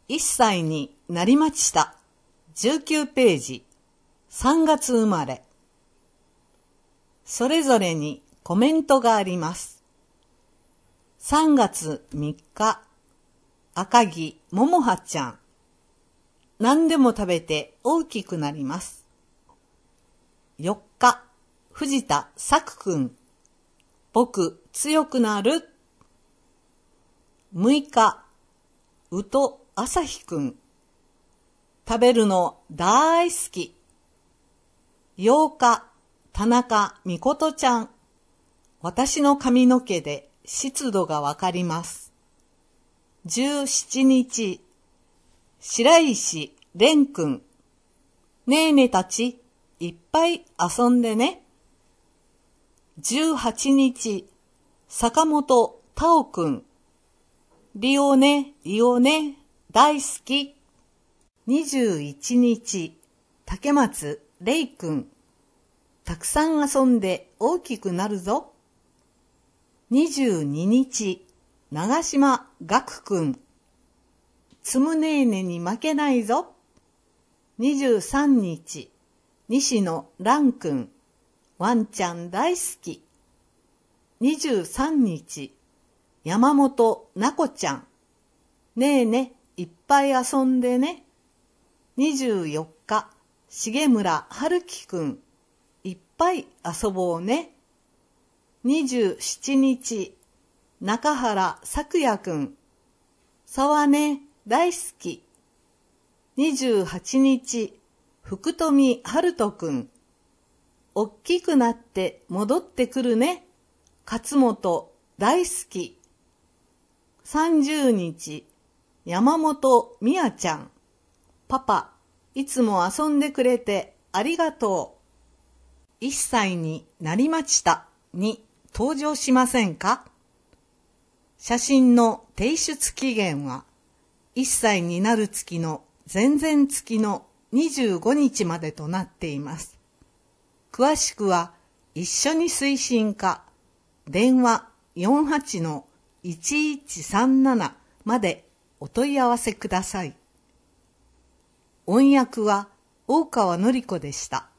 1歳になりました。19ページ。3月生まれ。それぞれにコメントがあります。3月3日、赤木ももはちゃん。何でも食べて大きくなります。4日、藤田さくくん。僕強くなる。6日、宇都あさひくん。食べるの大好き。8日、田中みことちゃん。私の髪の毛で湿度がわかります。17日、白石蓮くん。ねえねたち、いっぱい遊んでね。18日、坂本太郎くん。リオネ、大好き。21日、竹松玲くん。たくさん遊んで大きくなるぞ。22日、長島岳くん。つむねーねに負けないぞ。23日、西野蘭くん。ワンちゃん大好き。23日、山本なこちゃん。ねえね、いっぱい遊んでね。24日、重村春樹くん。いっぱい遊ぼうね。27日、中原咲也くん。沢ね、大好き。28日、福富春人くん。おっきくなって戻ってくるね。勝本大好き。30日、山本美也ちゃん。パパ、いつも遊んでくれてありがとう。1歳になりましたに登場しませんか？写真の提出期限は1歳になる月の前々月の25日までとなっています。詳しくは一緒に推進課電話 48-1137 までお問い合わせください。音訳は大川典子でした。